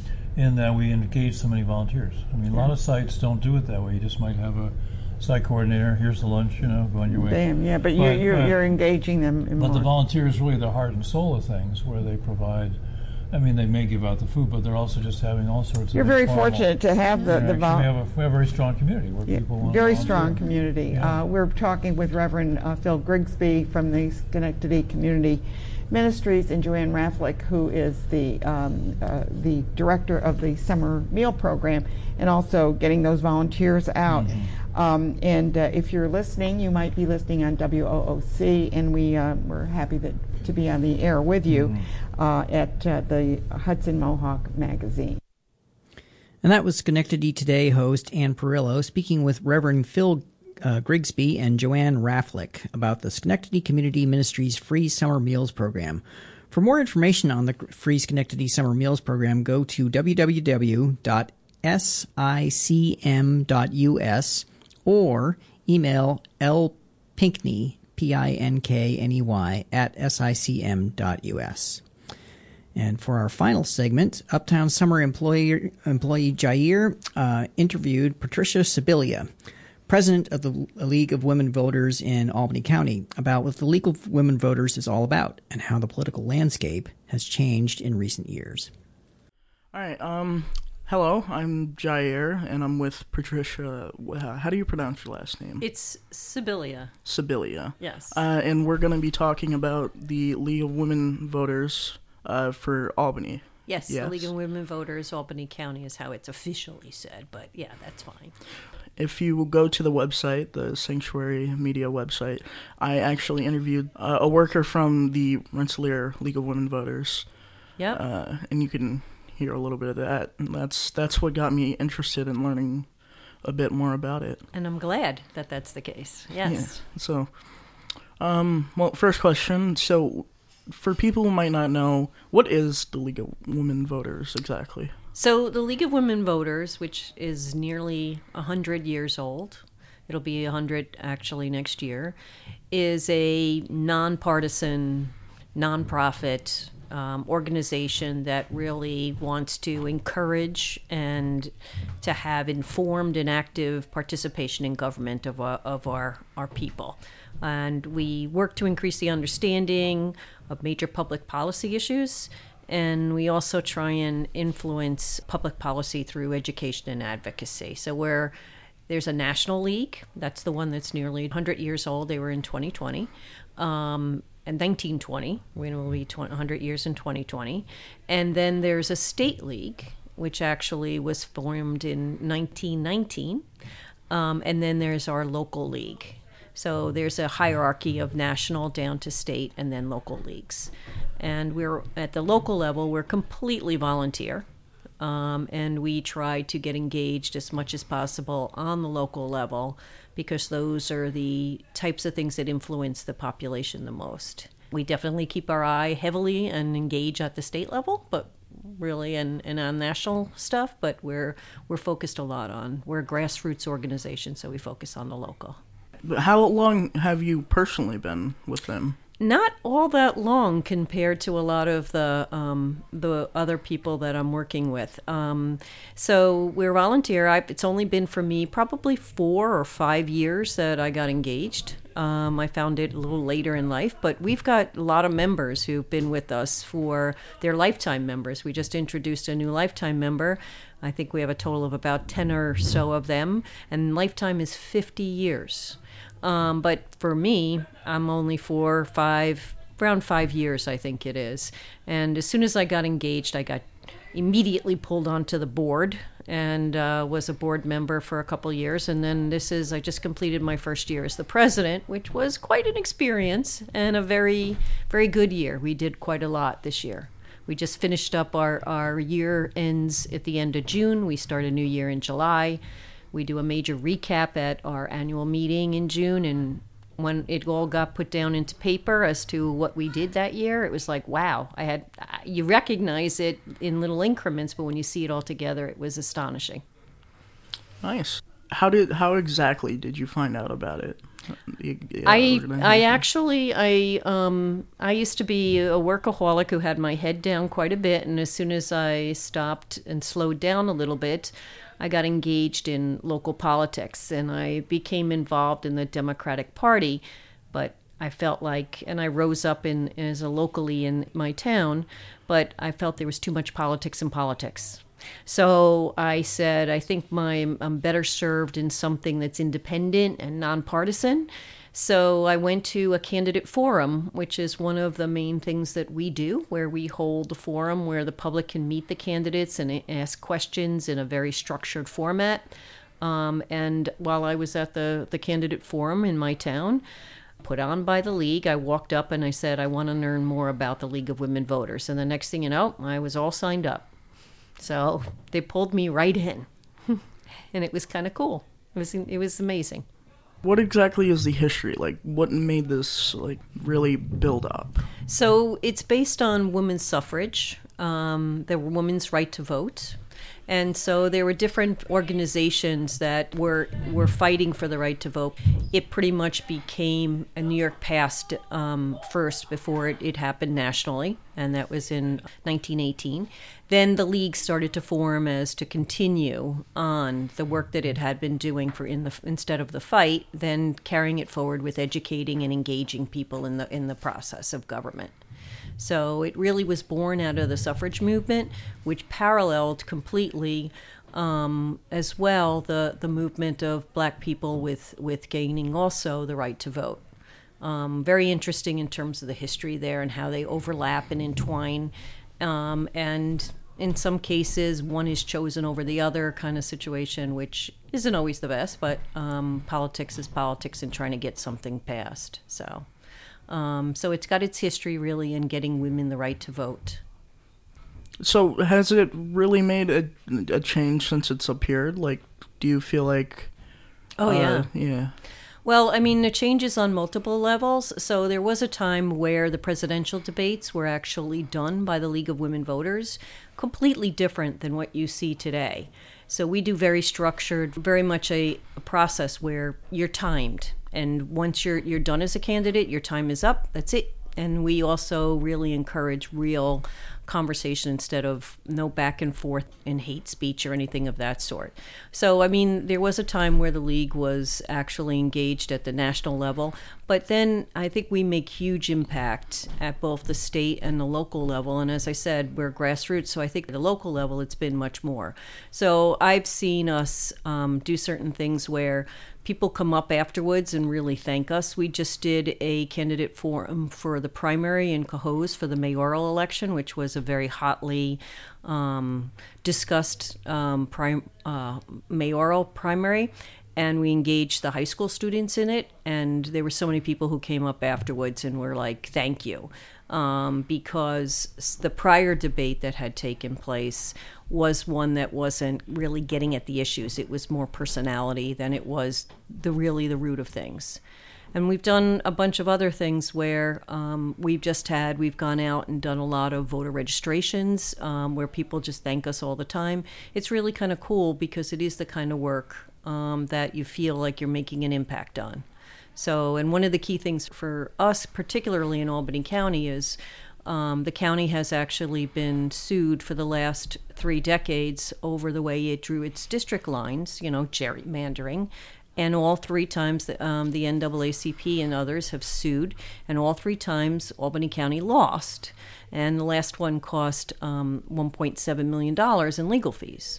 in that we engage so many volunteers. I mean, a lot Yeah. of sites don't do it that way. You just might have a site coordinator, here's the lunch, you know, go on your way. Damn, yeah, but, you're, you're, but- you're engaging them in But the more. volunteer is really the heart and soul of things, where they provide. I mean, they may give out the food, but they're also just having all sorts of. You're very informal fortunate to have the, the interaction. vol- We have a we have a very strong community where Yeah, people want very to strong volunteer. community. Yeah. Uh, we're talking with Reverend uh, Phil Grigsby from the Schenectady Community Ministries and Joanne Raflick, who is the um, uh, the director of the summer meal program, and also getting those volunteers out. Mm-hmm. Um, and uh, if you're listening, you might be listening on W O O C, and we uh, we're happy that to be on the air with you Mm-hmm. uh, at uh, the Hudson Mohawk Magazine. And that was Schenectady Today host Ann Perillo speaking with Reverend Phil uh, Grigsby and Joanne Raflick about the Schenectady Community Ministries Free Summer Meals Program. For more information on the Free Schenectady Summer Meals Program, go to w w w dot s i c m dot u s or email lpinkney, P I N K N E Y, at s i c m dot u s. And for our final segment, Uptown Summer employee, employee Jair uh, interviewed Patricia Sibilia, president of the League of Women Voters in Albany County, about what the League of Women Voters is all about and how the political landscape has changed in recent years. All right. Um, hello, I'm Jair, and I'm with Patricia. Uh, How do you pronounce your last name? It's Sibilia. Sibilia. Yes. Uh, and we're going to be talking about the League of Women Voters uh, for Albany. Yes, the League of Women Voters, Albany County is how it's officially said, but yeah, that's fine. If you go to the website, the Sanctuary Media website, I actually interviewed uh, a worker from the Rensselaer League of Women Voters. Yep. Uh, and you can hear a little bit of that. And that's that's what got me interested in learning a bit more about it. And I'm glad that that's the case. Yes. Yeah. So, um, well, first question. So, for people who might not know, what is the League of Women Voters exactly? So the League of Women Voters, which is nearly one hundred years old, it'll be one hundred actually next year, is a nonpartisan, nonprofit um, organization that really wants to encourage and to have informed and active participation in government of our, of our, our people. And we work to increase the understanding of major public policy issues. And we also try and influence public policy through education and advocacy. So we're, there's a national league. That's the one that's nearly one hundred years old. They were in twenty twenty. Um, and nineteen twenty. We will be one hundred years in twenty twenty. And then there's a state league, which actually was formed in nineteen nineteen. Um, and then there's our local league. So there's a hierarchy of national down to state and then local leagues. And we're at the local level, we're completely volunteer. Um, and we try to get engaged as much as possible on the local level because those are the types of things that influence the population the most. We definitely keep our eye heavily and engage at the state level, but really and, and on national stuff, but we're we're focused a lot on, we're a grassroots organization, so we focus on the local. How long have you personally been with them? Not all that long compared to a lot of the um, the other people that I'm working with. Um, so we're volunteer. I've, it's only been for me probably four or five years that I got engaged. Um, I found it a little later in life, but we've got a lot of members who've been with us for their lifetime members. We just introduced a new lifetime member. I think we have a total of about ten or so of them, and lifetime is fifty years. Um, but for me, I'm only four, five, around five years, I think it is. And as soon as I got engaged, I got immediately pulled onto the board and uh, was a board member for a couple years. And then this is, I just completed my first year as the president, which was quite an experience and a very, very good year. We did quite a lot this year. We just finished up our, our year ends at the end of June. We start a new year in July. We do a major recap at our annual meeting in June, and when it all got put down into paper as to what we did that year, it was like, wow, I had, you recognize it in little increments, but when you see it all together, it was astonishing. Nice. How did, how exactly did you find out about it? The, the I I actually I um I used to be a workaholic who had my head down quite a bit, and as soon as I stopped and slowed down a little bit, I got engaged in local politics, and I became involved in the Democratic Party. But I felt like, and I rose up in as a locally in my town, but I felt there was too much politics in politics. So I said, I think my, I'm better served in something that's independent and nonpartisan. So I went to a candidate forum, which is one of the main things that we do, where we hold a forum where the public can meet the candidates and ask questions in a very structured format. Um, and while I was at the, the candidate forum in my town, put on by the League, I walked up and I said, I want to learn more about the League of Women Voters. And the next thing you know, I was all signed up. So they pulled me right in, and it was kind of cool. It was it was amazing. What exactly is the history? Like, what made this like really build up? So it's based on women's suffrage, um, the women's right to vote. And so there were different organizations that were were fighting for the right to vote. It pretty much became, a New York passed um, first before it, it happened nationally, and that was in nineteen eighteen. Then the League started to form as to continue on the work that it had been doing for in the instead of the fight, then carrying it forward with educating and engaging people in the in the process of government. So it really was born out of the suffrage movement, which paralleled completely um, as well the, the movement of black people with, with gaining also the right to vote. Um, very interesting in terms of the history there and how they overlap and entwine. Um, and in some cases, one is chosen over the other kind of situation, which isn't always the best, but um, politics is politics and trying to get something passed. So... Um, so it's got its history really in getting women the right to vote. So has it really made a, a change since it's appeared? Like, do you feel like... Oh, uh, yeah. Yeah. Well, I mean, the changes on multiple levels. So there was a time where the presidential debates were actually done by the League of Women Voters, completely different than what you see today. So we do very structured, very much a, a process where you're timed. And once you're you're done as a candidate, your time is up. That's it. And we also really encourage real conversation instead of no back and forth and hate speech or anything of that sort. So, I mean, there was a time where the league was actually engaged at the national level, but then I think we make huge impact at both the state and the local level. And as I said, we're grassroots, so I think at the local level it's been much more. So I've seen us um, do certain things where people come up afterwards and really thank us. We just did a candidate forum for the primary in Cohoes for the mayoral election, which was a very hotly um, discussed um, prim- uh, mayoral primary. And we engaged the high school students in it. And there were so many people who came up afterwards and were like, thank you. Um, because the prior debate that had taken place was one that wasn't really getting at the issues. It was more personality than it was the really the root of things. And we've done a bunch of other things where um, we've just had, we've gone out and done a lot of voter registrations um, where people just thank us all the time. It's really kind of cool because it is the kind of work um, that you feel like you're making an impact on. So, and one of the key things for us, particularly in Albany County, is um, the county has actually been sued for the last three decades over the way it drew its district lines, you know, gerrymandering. And all three times the, um, the N double A C P and others have sued, and all three times Albany County lost. And the last one cost um, one point seven million dollars in legal fees.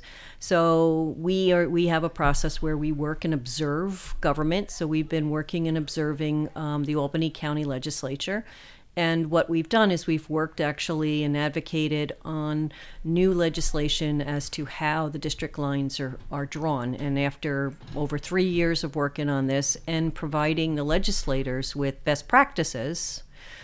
So we are we have a process where we work and observe government. So we've been working and observing um, the Albany County Legislature. And what we've done is we've worked actually and advocated on new legislation as to how the district lines are, are drawn. And after over three years of working on this and providing the legislators with best practices,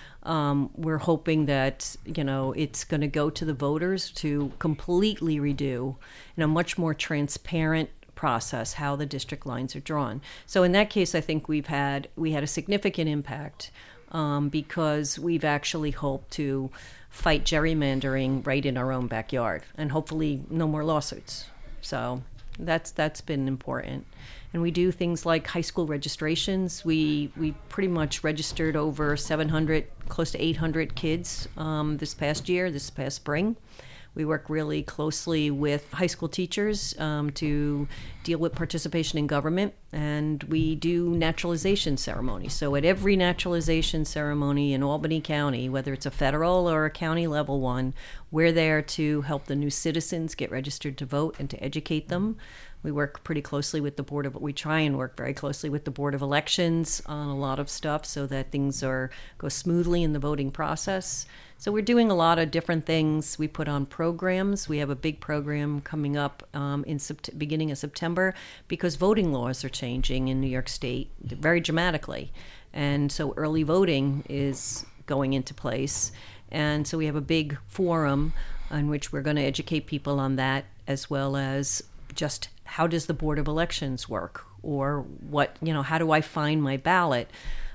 um, we're hoping that, you know, it's going to go to the voters to completely redo in a much more transparent process how the district lines are drawn. So in that case, I think we've had we had a significant impact. Um, because we've actually hoped to fight gerrymandering right in our own backyard, and hopefully no more lawsuits. So that's that's been important. And we do things like high school registrations. We we pretty much registered over seven hundred, close to eight hundred kids um, this past year, this past spring. We work really closely with high school teachers um, to deal with participation in government, and we do naturalization ceremonies. So at every naturalization ceremony in Albany County, whether it's a federal or a county level one, we're there to help the new citizens get registered to vote and to educate them. We work pretty closely with the Board of, we try and work very closely with the Board of Elections on a lot of stuff so that things are go smoothly in the voting process. So we're doing a lot of different things. We put on programs. We have a big program coming up um, in sept- beginning of September because voting laws are changing in New York State very dramatically. And so early voting is going into place. And so we have a big forum on which we're going to educate people on that, as well as just how does the Board of Elections work, or what, you know, how do I find my ballot?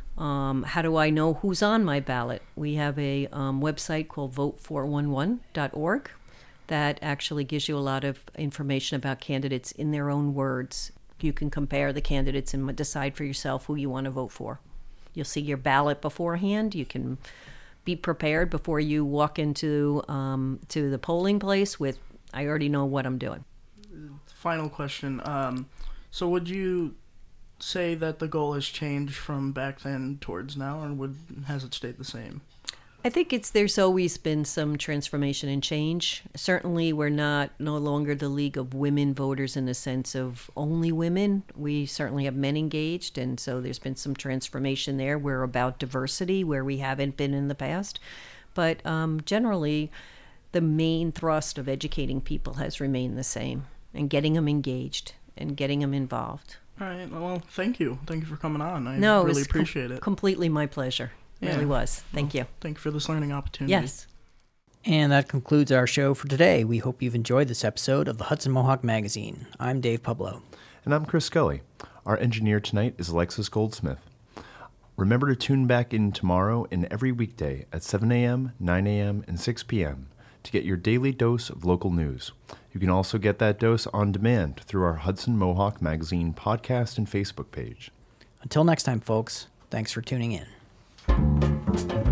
Um, how do I know who's on my ballot? We have a um, website called vote four one one dot org that actually gives you a lot of information about candidates in their own words. You can compare the candidates and decide for yourself who you want to vote for. You'll see your ballot beforehand. You can be prepared before you walk into um, to the polling place with, I already know what I'm doing. Final question. Um, so would you say that the goal has changed from back then towards now, or would has it stayed the same? I think it's there's always been some transformation and change. Certainly we're not no longer the League of Women Voters in the sense of only women. We certainly have men engaged, and so there's been some transformation there. We're about diversity where we haven't been in the past. But um, generally, the main thrust of educating people has remained the same, and getting them engaged and getting them involved. All right. Well, thank you. Thank you for coming on. I no, really it appreciate com- it. Completely my pleasure. It yeah. really was. Thank well, you. Thank you for this learning opportunity. Yes. And that concludes our show for today. We hope you've enjoyed this episode of the Hudson Mohawk Magazine. I'm Dave Pueblo. And I'm Chris Scully. Our engineer tonight is Alexis Goldsmith. Remember to tune back in tomorrow and every weekday at seven a.m., nine a.m., and six p.m. to get your daily dose of local news. You can also get that dose on demand through our Hudson Mohawk Magazine podcast and Facebook page. Until next time, folks, thanks for tuning in.